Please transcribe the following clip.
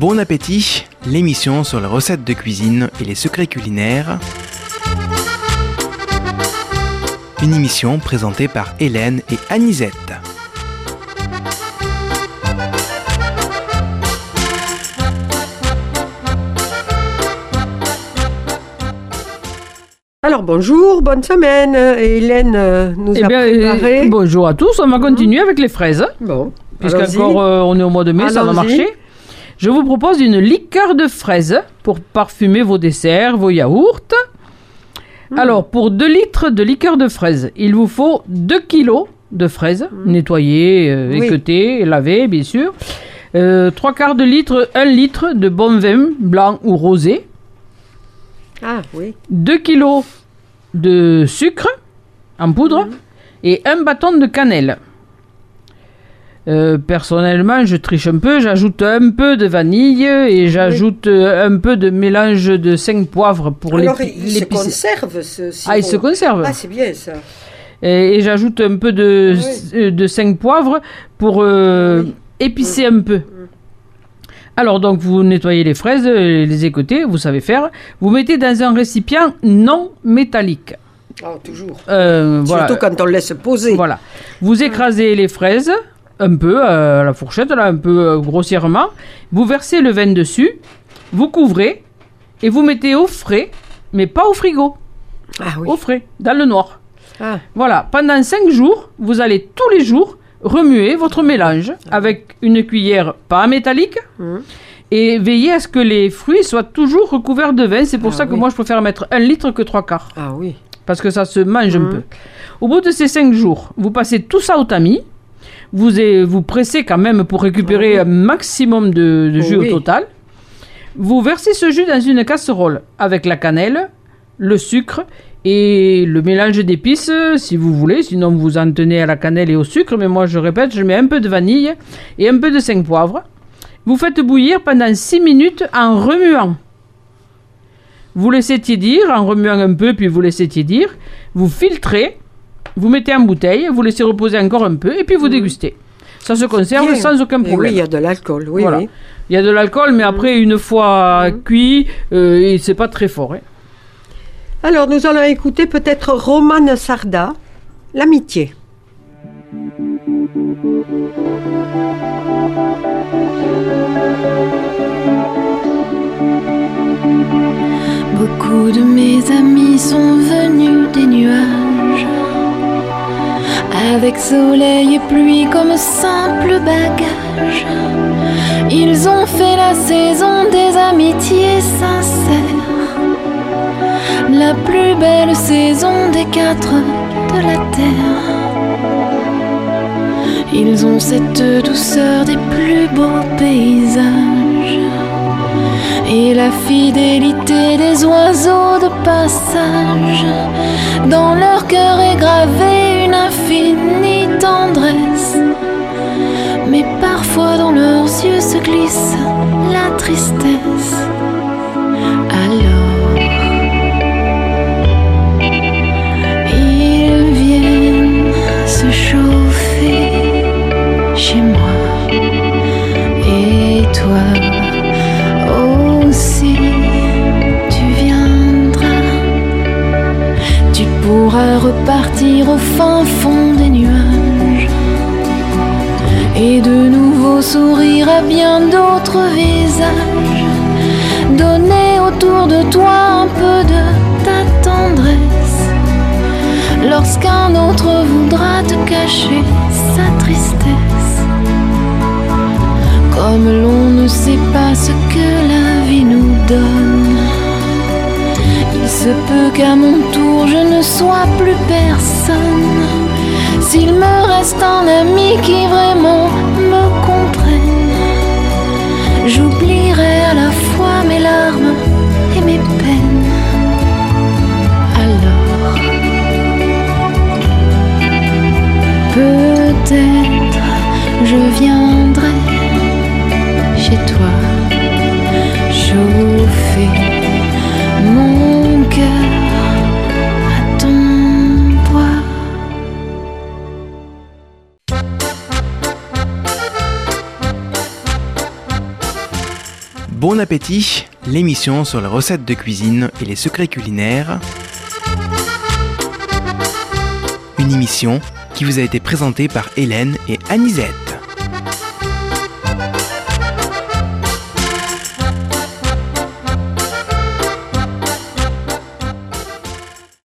Bon appétit, l'émission sur les recettes de cuisine et les secrets culinaires. Une émission présentée par Hélène et Anisette. Alors bonjour, bonne semaine. Hélène nous a préparé. Bonjour à tous, on va continuer avec les fraises. Bon, puisqu'encore on est au mois de mai, ça va marcher. Je vous propose une liqueur de fraises pour parfumer vos desserts, vos yaourts. Alors, pour 2 litres de liqueur de fraises, il vous faut 2 kilos de fraises, nettoyées, équeutées, lavées, bien sûr. 3/4 de litre, 1 litre de bon vin blanc ou rosé. Ah oui. 2 kilos de sucre en poudre et 1 bâton de cannelle. Personnellement, je triche un peu, j'ajoute un peu de vanille et j'ajoute un peu de mélange de 5 poivres pour l'épicer. Alors, il se conserve ce sirop. Ah, il se conserve. Ah, c'est bien ça. Et j'ajoute un peu de 5 poivres pour épicer un peu. Alors, donc, vous nettoyez les fraises, les écoutez, vous savez faire. Vous mettez dans un récipient non métallique. Oh, toujours. Voilà. Surtout quand on laisse poser. Voilà. Vous écrasez les fraises un peu à la fourchette, là, un peu grossièrement. Vous versez le vin dessus, vous couvrez et vous mettez au frais, mais pas au frigo. Ah oui. Au frais, dans le noir. Ah. Voilà. Pendant 5 jours, vous allez tous les jours remuer votre mélange avec une cuillère pas métallique et veillez à ce que les fruits soient toujours recouverts de vin. C'est pour ça que moi, je préfère mettre 1 litre que 3/4. Ah oui. Parce que ça se mange un peu. Au bout de ces 5 jours, vous passez tout ça au tamis. Vous pressez quand même pour récupérer un maximum de jus au total. Vous versez ce jus dans une casserole avec la cannelle, le sucre et le mélange d'épices si vous voulez. Sinon, vous en tenez à la cannelle et au sucre. Mais moi, je répète, je mets un peu de vanille et un peu de 5 poivres. Vous faites bouillir pendant 6 minutes en remuant. Vous laissez tiédir en remuant un peu, puis vous laissez tiédir. Vous filtrez. Vous mettez en bouteille, vous laissez reposer encore un peu et puis vous dégustez. Ça se conserve sans aucun problème. Oui, il y a de l'alcool. Oui, voilà. Oui. Il y a de l'alcool, mais après, une fois cuit, c'est pas très fort. Hein. Alors, nous allons écouter peut-être Romane Sarda, L'amitié. Beaucoup de mes amis sont venus des nuages, avec soleil et pluie comme simple bagage. Ils ont fait la saison des amitiés sincères, la plus belle saison des 4 de la terre. Ils ont cette douceur des plus beaux paysages et la fidélité des oiseaux de passage. Dans leur cœur est gravée une infinie tendresse, mais parfois dans leurs yeux se glisse la tristesse. Alors ils viennent se chauffer chez moi, et toi aussi tu viendras. Tu pourras repartir au fin fond des nuages et de nouveau sourire à bien d'autres visages. Donner autour de toi un peu de ta tendresse lorsqu'un autre voudra te cacher sa tristesse. Comme l'on ne sait pas ce que la vie nous donne, il se peut qu'à mon tour je ne sois plus personne. S'il me reste un ami qui vraiment me comprenne, j'oublierai à la fois mes larmes et mes peines. Alors peut-être je viendrai chez toi, chauffer mon cœur à ton bois. Bon appétit, l'émission sur les recettes de cuisine et les secrets culinaires. Une émission qui vous a été présentée par Hélène et Anisette.